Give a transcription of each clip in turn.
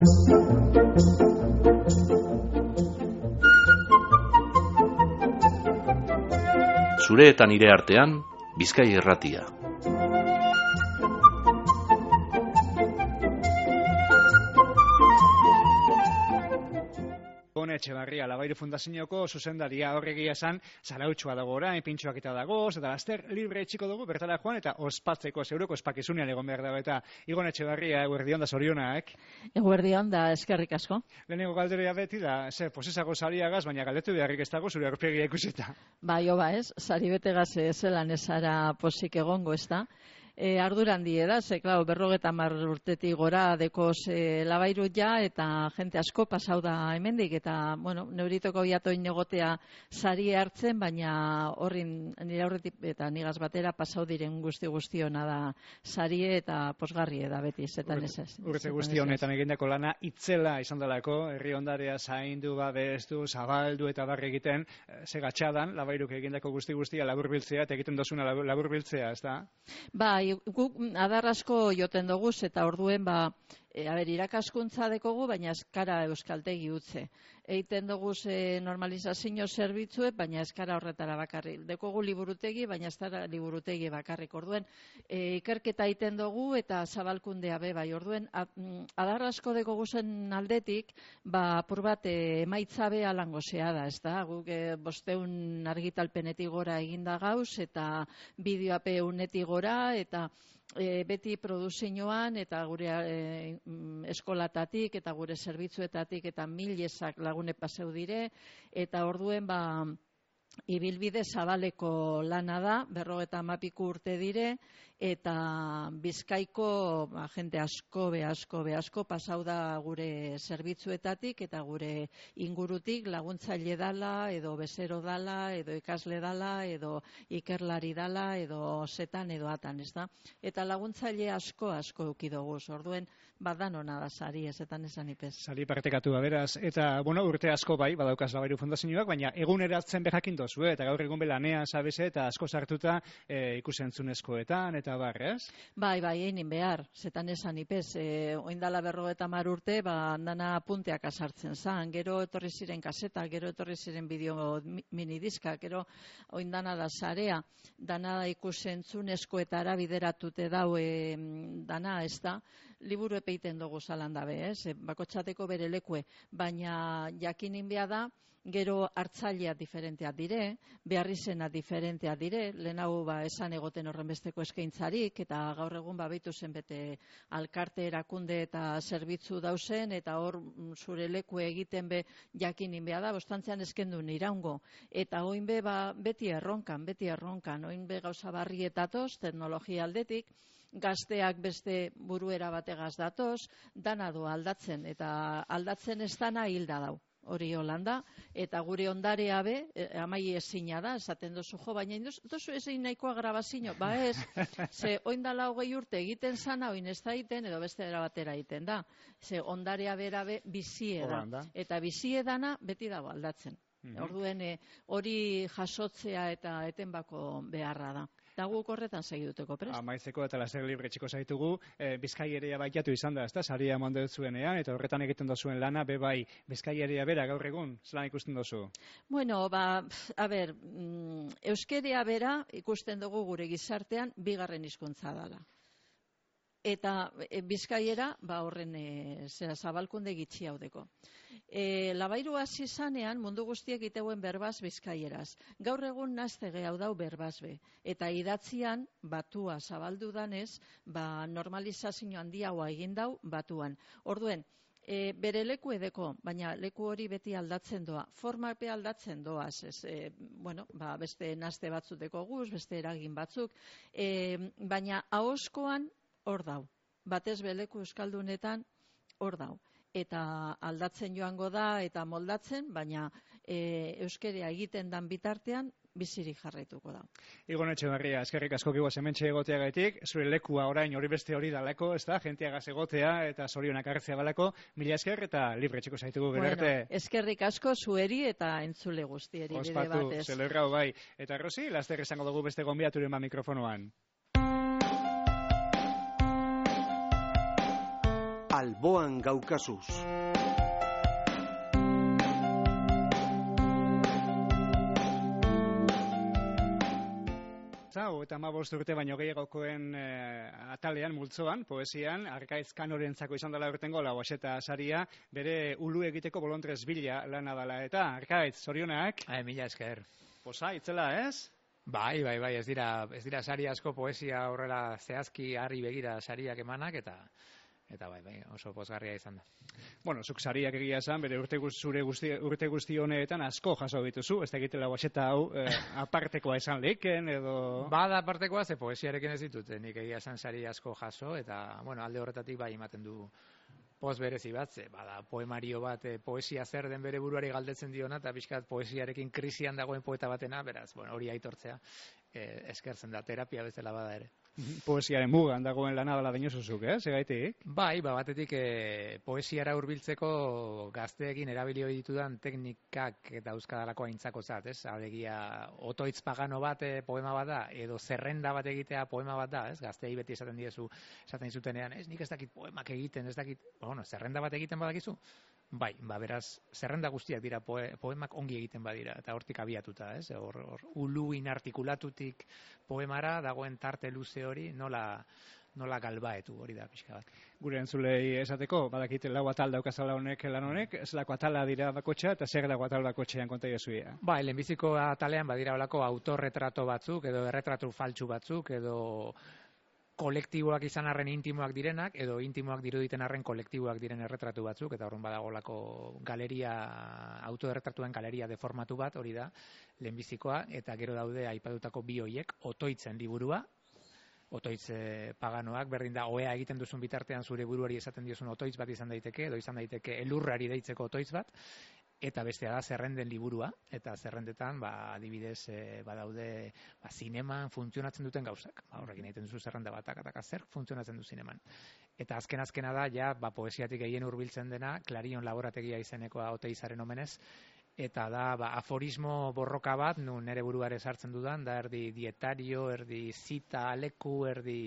Zure eta nire artean, Bizkai Irratia. Etxebarria, Labairu Fundazioko zuzendaria, horregia esan, zarautsua dago orain, pintxoak eta dagoz, eta laster libre etxiko dugu, bertara joan, eta ospatzeko, zeuroko ospakizunean egon behar dago, eta Igon Etxebarria, eguerdion da zorionak. Eguerdion da, eskerrik asko. Lehenengo galderia beti da, posesago sariagaz, baina galdetu beharrik ez dago, zure aurpegia ikusita. Bai, ez, sari betegaz zelan ezara posik egongo, ez da. Arduran die da, ze, klar, 50 urtetik gora dekoz Labairu ja, eta jente asko pasau da hemendik, eta, bueno, neuritoko biatoin egotea sari hartzen, baina horrin nire aurretik eta nigaz batera pasau diren guztiona da sarie eta posgarrie da beti, zetan ez ez. Urte guzti honetan egindako lana itzela izan delako, herri ondarea zaindu, babestu, zabaldu eta barri egiten, ze gatxadan, Labairuk egindako guztia laburbiltzea, eta egiten dozuna laburbiltzea, ez da? Bai, guk adar asko joten doguz, eta orduen irakaskuntza dekogu, baina eskara euskaltegi utze. Eiten doguz normalizazio zerbitzue, baina eskara horretara bakarri. Dekogu liburutegi, baina eskara liburutegi bakarrik. Orduen, ikerketa egiten dugu eta zabalkundea bai. Orduen, adar asko dekogu zen aldetik, apur bat emaitzabe alango zea da, ez da? Guk 500 argitalpenetik gora eginda gauz, eta bideoape unetik gora, eta beti produzioan eta gure eskolatatik eta gure zerbitzuetatik eta milezak lagune paseu dire, eta orduen ibilbide zabaleko lana da, 52 urte dire, eta Bizkaiko jente asko pasau da gure zerbitzuetatik eta gure ingurutik laguntzaile dala, edo bezero dala, edo ikasle dala, edo ikerlari dala, edo zetan, edo atan, ez da? Eta laguntzaile asko eukidoguz, orduen, badanona da sari, ezetan esan ipez. Sari partekatu beraz, eta, bueno, urte asko bai, badaukaz Labairu Fundazioak, baina eguneratzen behakin dozu, eta gaur egun belanean sabese, eta asko sartuta ikusentzunezkoetan, eta barrez? Bai, egin behar, zetan esan ipez, oindala 50 urte, dana punteak asartzen zan, gero etorri ziren kaseta, gero etorri ziren bideo minidiska, gero oindana da sarea, dana da ikusentzunezkoetara bideratute dau dana, ez da? Liburu epeiten dugu zalan dabe, bakotxateko bere lekue, baina jakinin behar da, gero hartzailea diferenteak dire, beharrizena diferenteak dire, lehenago esan egoten horrenbesteko eskaintzarik, eta gaur egun baitu zen bete alkarte erakunde eta zerbitzu dauzen, eta hor zure lekue egiten be jakinin behar da, bostantzean eskendun iraungo, eta oin be beti erronkan, oin be gauza barrietatoz, teknologia aldetik, gazteak beste buruera bategaz datoz, dana du aldatzen, eta aldatzen ez dana hilda dau. Hori Holanda, eta gure ondarea be, amai ezina da, esaten dozu jo, baina dozu ezin nahikoa grabazio, ez, ze oindala 20 urte egiten zana, oin ez da egiten, edo beste era batera egiten da, ze ondarea bera be bizie da, eta bizie dana beti dago aldatzen. Orduen hori jasotzea eta etenbako beharra da. Eta guk horretan segiduteko prest. Amaitzeko eta laster libre txiko zaitugu, Bizkai Erea baiatu izan da, ezta? Saria eman dutzuenean, eta horretan egiten dozuen lana, bai, Bizkai Erea bera gaur egun, zelan ikusten dozu? Bueno, euskerea bera ikusten dugu gure gizartean bigarren hizkuntza dela. Eta Bizkaiera, horren zabalkunde gitxi haudeko. Labairu hasi zanean mundu guztiek iteuen berbaz Bizkaieraz. Gaur egun naztege hau dau berbaz be. Eta idatzian, batua zabaldu danez, normalizazio handiagoa egin dau batuan. Orduen, bere leku edeko, baina leku hori beti aldatzen doa. Formape aldatzen doaz, beste nazte batzuteko guz, beste eragin batzuk, baina ahoskoan hor dau. Batez beleku euskaldunetan hor dau. Eta aldatzen joango da eta moldatzen, baina euskerea egiten dan bitartean bizirik jarraituko da. Igon Etxebarria, eskerrik asko gigoaz hementxe egoteagatik, zure lekua orain hori beste hori dalako, ez da, jenteagaz egotea eta zorionak hartzea balako, mila esker eta libre txiko zaitugu gero arte. Eskerrik asko zueri eta entzule guztieri. Ospatu, zelerrau bai. Eta Rosi, laster esango dugu beste gonbidaturen mikrofonoan. alboan gaukazuz. Eta 15 urte baino gehiagokoen atalean, multzoan, poesian, Arkaitz Kanorentzako izan dela urtengo Lauaxeta saria, bere ulu egiteko bolondrez bila lana dela. Eta, Arkaitz, zorionak? Mila esker. Posa, itzela, ez? Bai, ez dira sari asko poesia horrela zehazki harri begira sariak emanak, eta bai, oso pozgarria izan da. Bueno, zuk sariak egia esan, bere urte guzti honetan asko jaso dituzu, ez da egitela Lauaxeta hau apartekoa esan lehken, edo... Bada apartekoa, ze poesiarekin ez ditut, nik egia esan sari asko jaso, eta, bueno, alde horretatik bai ematen du poz berezi bat, bada poemario bat, poesia zer den bere buruari galdetzen diona, eta pixkat poesiarekin krisian dagoen poeta batena, beraz, bueno, hori aitortzea, eskertzen da, terapia bezala bada ere. Poesiaren mugan dagoen lana dela dinozuzuk, segaitik? Bai, batetik poesiara hurbiltzeko gazteekin erabili ohi ditudan teknikak eta euskadalako aintzakotzat, alegia otoitz pagano bat poema bat da, edo zerrenda bat egitea poema bat da, gazteei beti esaten dizutenean, nik ez dakit poemak egiten, ez dakit, bueno, zerrenda bat egiten badakizu? Bai, beraz, zerrenda guztiak dira poemak ongi egiten badira, eta hortik abiatuta, hor ulu inartikulatutik poemara dagoen tarte luze hori nola galbaetu hori da pixka bat. Gure entzulei esateko, badakit lau atal daukazala honek lan honek, zelako atala dira bakotxa eta zer dago atal bakotxean konta iezuia? Bai, lehenbiziko atalean badira olako autorretrato batzuk, edo erretratu faltsu batzuk, edo kolektiboak izan arren intimoak direnak, edo intimoak diruditen arren kolektiboak diren erretratu batzuk, eta horren badagolako galeria, autoerretratuen galeria deformatu bat, hori da, lehenbizikoa, eta gero daude aipatutako bi hoiek, otoitzen liburua, otoitz paganoak, berdin da, ohea egiten duzun bitartean zure buruari esaten diozun otoitz bat izan daiteke, edo izan daiteke elurrari deitzeko otoitz bat, eta bestea da zerrenden liburua, eta zerrendetan, adibidez, badaude zineman funtzionatzen duten gauzak. Horrekin egiten duzu zerrenda batak, eta zer funtzionatzen du zineman. Eta azkena da, ja, poesiatik gehien hurbiltzen dena, Klarion laborategia izenekoa Oteizaren omenez, eta da, aforismo borroka bat, nun nere buruare sartzen dudan, da erdi dietario, erdi zita, aleku, erdi...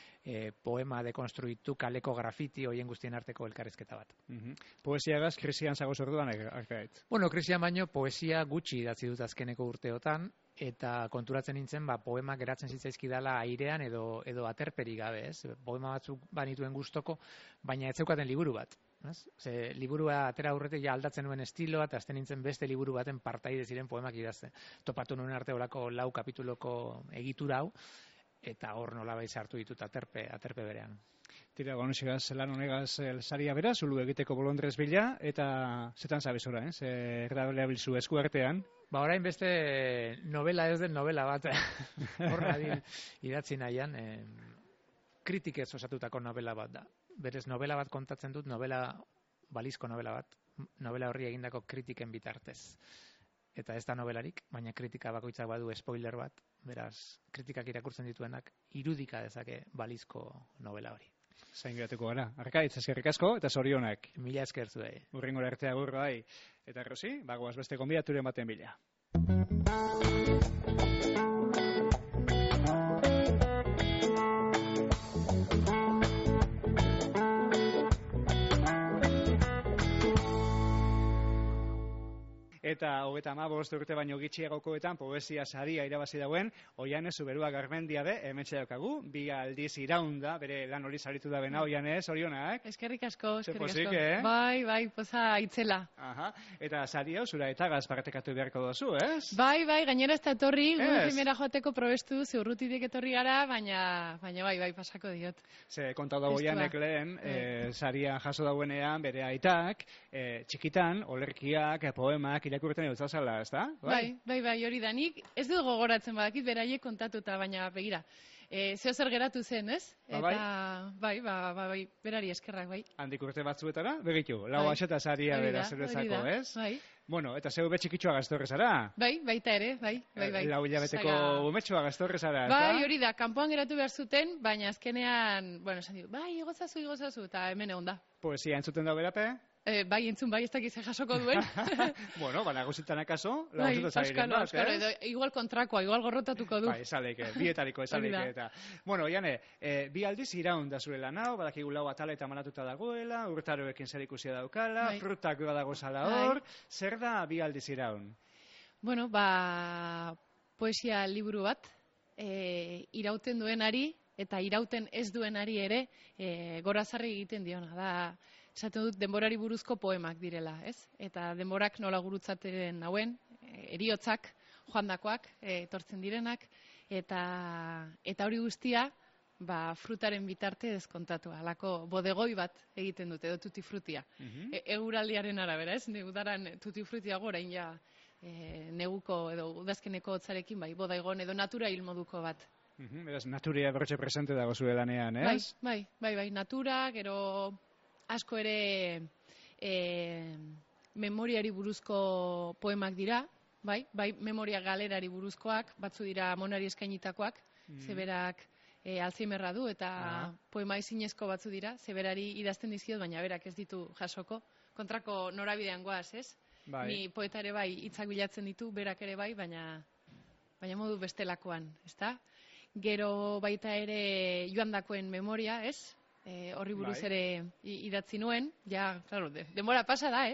poema dekonstruitu, kaleko grafiti, hoien guztien arteko elkarrizketa bat. Poesiagaz, krisian zagoz orduan, Arkaitz? Bueno, krisian baino, poesia gutxi idatzi dut azkeneko urteotan, eta konturatzen nintzen, poema geratzen zitzaizkidala airean edo aterperi gabe, Poema batzuk banituen gustoko, baina ez zeukaten liburu bat. Ze liburua atera aurretik ja aldatzen nuen estiloa, eta azten nintzen beste liburu baten partaide ziren poemak idazten. Topatu nuen arte horako 4 kapituloko egitura hau, eta hor nolabait sartu ditut aterpe berean. Tira, gonoxegaz, lan honegaz saria bera, zulu egiteko bolondrez bila, eta zetan zabezora, erdabelea bilzu esku artean? Orain beste novela ez den novela bat, horra idatzi nahian, kritikez osatutako novela bat da. Berez novela bat kontatzen dut, balizko novela bat, novela horri egindako kritiken bitartez. Eta ez da novelarik, baina kritika bakoitzak badu spoiler bat, beraz, kritikak irakurtzen dituenak irudika dezake balizko novela hori. Zain geratuko gara. Arkaitz, eskerrik asko eta zorionak. Mila esker zuei. Urrengora artea gurra bai. Eta Rosi, bagoaz beste gonbidaturen baten bila. Eta 35 urte baino gitxiagokoetan poesia saria irabazi dauen Oianes Zuberua Garmendia de hementxe daukagu, 2 aldiz iraunda, bere lan hori saritu da bena Oianes, orionak. Eskerrik asko. Pozik, Bai, poza itzela. Eta sari hau zura eta gaz partekatu beharko dozu, ez? Bai, gainera ez da etorri, gu primera joateko probestu, zeurrutitik etorri gara, baina bai, pasako diot. Ze kontau da Oianek lehen, saria jaso dauenean, bere aitak, txikitan, olerkiak, poemak, irakurten edo zazala, ez da? Bai, hori da, nik ez dut gogoratzen badakit beraiek kontatuta, baina begira. Zeo zer geratu zen, ez? Eta, bai, berari eskerrak, bai. Handik urte batzuetara, begitu, Lauaxeta saria bera zeruezako, ez? Bai. Bueno, eta zeu betxikitxoa gaztorrezara? Bai, baita ere, bai. Lau hilabeteko umetxoa gaztorrezara, ez da? Bai, hori da, kanpoan geratu behar zuten, baina azkenean, bueno, esan ditu, bai, igozazu, eta hemen egon da. Poesia entzuten da berape? bai, entzun bai, ez dakiz jasoko duen. Bueno, nagusitan akaso, Bai, lagusitan zairen bat, edo igual kontrakoa, igual gorrotatuko du. Bai, esaleke, bietariko esaleke eta. Bueno, Jane, bi aldiz iraun da zure lan hau, badakigu lau atala eta manatuta dagoela, urtaroekin zer ikusia daukala, frutak badago zala hor, zer da bi aldiz iraun? Bueno, poesia liburu bat, irauten duenari, eta irauten ez duenari ere gorazarri egiten diona. Da, esaten dut, denborari buruzko poemak direla, ez? Eta denborak nola gurutzaten hauen, heriotzak, joandakoak, etortzen direnak, eta hori guztia, frutaren bitarte dezkontatu, alako bodegoi bat egiten dute, edo tutti frutia. Eguraldiaren arabera, ez? Udaran tutti frutia gorain ja neguko edo udazkeneko hotzarekin, bodaigon edo natura hil moduko bat. Beraz, naturia berretxe presente dago zure lanean, ez? Bai, natura, gero asko ere memoriari buruzko poemak dira, bai, memoria galerari buruzkoak, batzu dira monari eskainitakoak, zeberak Alzheimerra du, eta poema ezinezko batzu dira, zeberari idazten dizkiot, baina berak ez ditu jasoko, kontrako norabidean goaz, ez? Ni poeta ere bai hitzak bilatzen ditu, berak ere bai, baina modu bestelakoan, ezta? Gero baita ere joandakoen memoria, ez? Horri buruz ere idatzi nuen, ja, claro, denbora pasa da,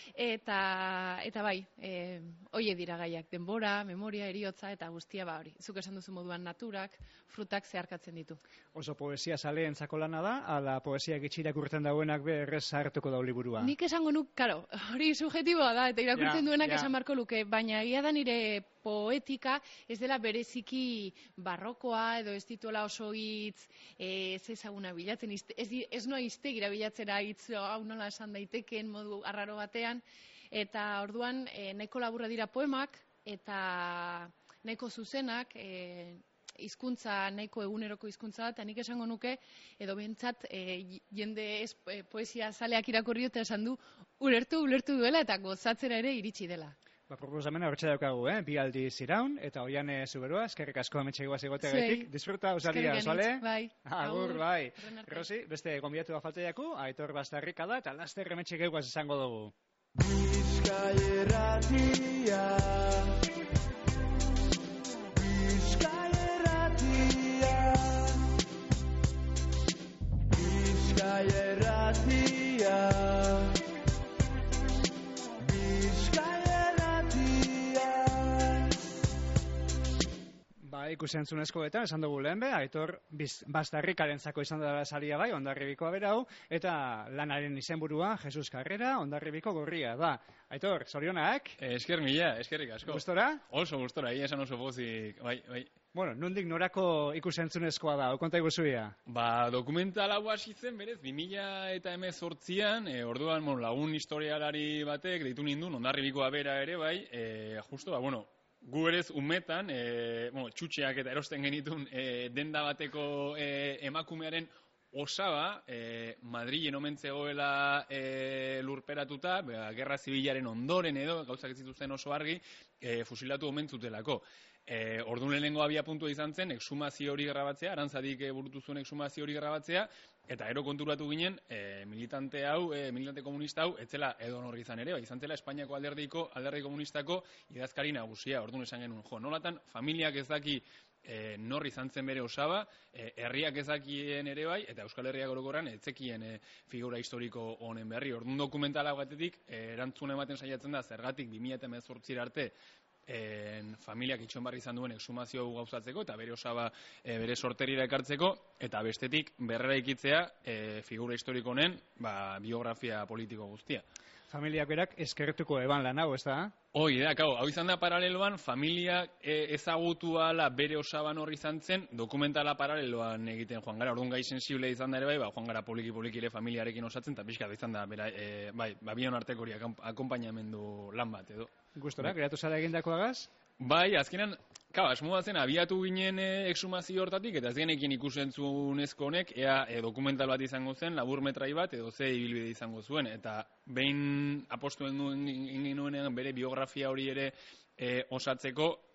Eta bai, hoie dira gaiak, denbora, memoria, heriotza, eta guztia hori. Zuk esan duzu moduan naturak, frutak zeharkatzen ditu. Oso poesia zaleentzako lana da, ala poesia gitxirak urten dauenak berrez hartuko dau liburua? Nik esango nuk, karo, hori subjetiboa da, eta irakurtzen duenak esan barko luke, baina ia da nire poetika ez dela bereziki barrokoa, edo ez dituela oso hitz ez ezaguna bilatzen, ez noa iztegira bilatzera hitz hau nola esan daitekeen modu arraro batean, eta orduan nahiko laburra dira poemak, eta nahiko zuzenak, hizkuntza nahiko eguneroko hizkuntza, eta nik esango nuke, edo behintzat jende poesia zaleak irakurri eta esan du, ulertu duela eta gozatzera ere iritsi dela. Proposamena hortxe daukagu, bi aldiz iraun, eta Oiane Zuberua, eskerrik asko ametxe guaz egoteagatik. Disfruta, usalia, osale? Bai. Agur, bai. Rosi, beste gonbidatu da falta jaku, Aitor Bastarrika da, eta laster ametxe guaz izango dugu. Bizkai erratia, Bizkai erratia, Bizkai erratia, ikusentzunezkoetan, esan dugu lehen be, Aitor Bastarrikarentzako izan dara saria bai, Hondarribikoa berau, eta lanaren izenburua, Jesus Carrera, Hondarribiko gorria, da. Aitor, zorionak? Esker mila, eskerrik asko. Gustora? Oso gustora, esan oso pozik, bai. Bueno, nondik norako ikusentzunezkoa da, okonta iguzuia? Dokumental hau hasi zen, berez, 2018an, orduan, lagun historialari batek, deitu nindun, Hondarribikoa bera ere, bai, justo, gu berez umetan, txutxeak eta erosten genitun denda bateko emakumearen osaba, Madrilen omen zegoela lurperatuta, gerra zibilaren ondoren edo, gauzak ez zituzten oso argi, fusilatu omen zutelako. Orduan lehenengo abia puntua izan zen, exhumazio hori grabatzea, Arantzadik burutu zuen exhumazio hori grabatzea, eta ero konturatu ginen, militante komunista hau, etzela edo norri izan ere, izan zela Espainiako alderdi komunistako idazkari nagusia, orduan esan genuen, nolatan, familiak ez daki norri izan zen bere osaba, herriak ez dakien ere bai, eta Euskal Herriak orokorran etzekien figura historiko honen berri. Orduan dokumentala gatetik, erantzun ematen saiatzen da, zergatik 2018 arte, familiak itxoen barri izan duen exhumazio gauzatzeko eta bere osaba bere sorterira ekartzeko, eta bestetik berrera ikitzea figura historiko honen biografia politiko guztia. Familiak berak eskertuko eban lan hau, ez da? Hoi, hau izan da paraleloan, familiak ezagutu ala bere osaban horri izan zen, dokumentala paraleloan egiten joan gara, orduan gai sensible izan da ere bai, joan gara poliki ere familiarekin osatzen, eta pixka izan da, bion arteko hori akompainamendu lan bat, edo. Gustora, geratu zara egindakoagaz? Bai, azkenan, asmoa zen, abiatu ginen exhumazio hortatik, eta ez genekin ikusentzunezko honek, ea dokumental bat izango zen, labur metrai bat, edo ze ibilbide izango zuen, eta behin apostuen duen bere biografia hori ere osatzeko,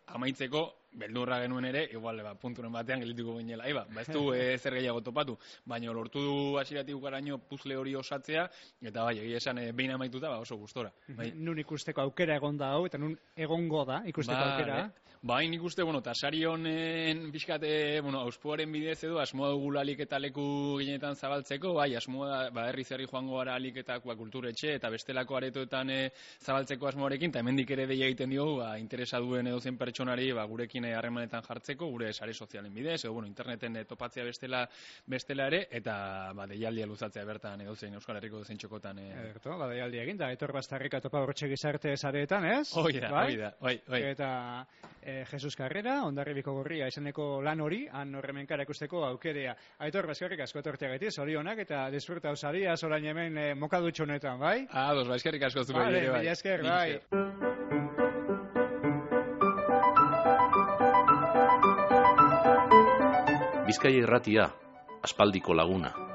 amaitzeko, beldurra genuen ere, igual, punturen batean geldituko ginela. Ez du zer gehiago topatu, baina lortu du hasieratik ukaraino puzle hori osatzea, eta bai, egia esan behin amaituta oso gustora. Nun ikusteko aukera egonda hau, eta nun egongo da ikusteko aukera. Bai, nik uste, eta sari honen pixkat, auspuaren bidez edo, asmoa dugula alik eta leku ginetan zabaltzeko, bai, asmoa da, herri zerri joango gara alik eta kulturetxe, eta bestelako aretoetan zabaltzeko asmoarekin, eta hemendik ere deia egiten diogu, interesa duen edo zen pertsonari, gurekin harremanetan jartzeko, gure sare sozialen bidez, edo, interneten topatzea bestela ere, eta, deialdia luzatzea bertan edo zein Euskal Herriko dozein txokotan. Erto, deialdia egin, da, etor bastarrika topa hortxe gizarte sareetan, ez? Hoi da. Eta Jesus Carrera, Hondarribiko Gorria izeneko lan hori, han horremenkara ikusteko aukerea. Aitor, eskerrik asko etorteagatik, zorionak eta disfruta usaria orain hemen mokadutxo honetan, bai? Eskerrik asko zuko ere, bai. Esker, bai. Bizkaia Irratia, aspaldiko laguna.